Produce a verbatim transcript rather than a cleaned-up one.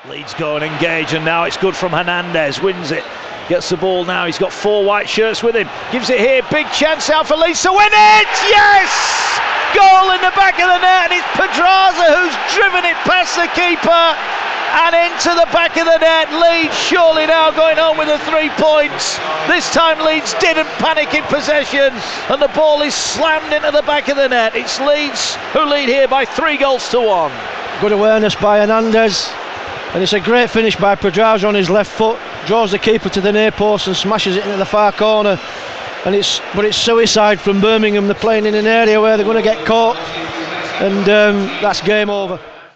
Leeds go and engage, and now it's good from Hernandez, wins it, gets the ball now, he's got four white shirts with him, gives it here, big chance out for Leeds to win it, yes! Goal in the back of the net, and it's Pedraza who's driven it past the keeper and into the back of the net. Leeds surely now going home with the three points. This time Leeds didn't panic in possession, and the ball is slammed into the back of the net. It's Leeds who lead here by three goals to one. Good awareness by Hernandez. And it's a great finish by Pedraza on his left foot, draws the keeper to the near post and smashes it into the far corner. And it's but it's suicide from Birmingham. They're playing in an area where they're going to get caught, and um, that's game over.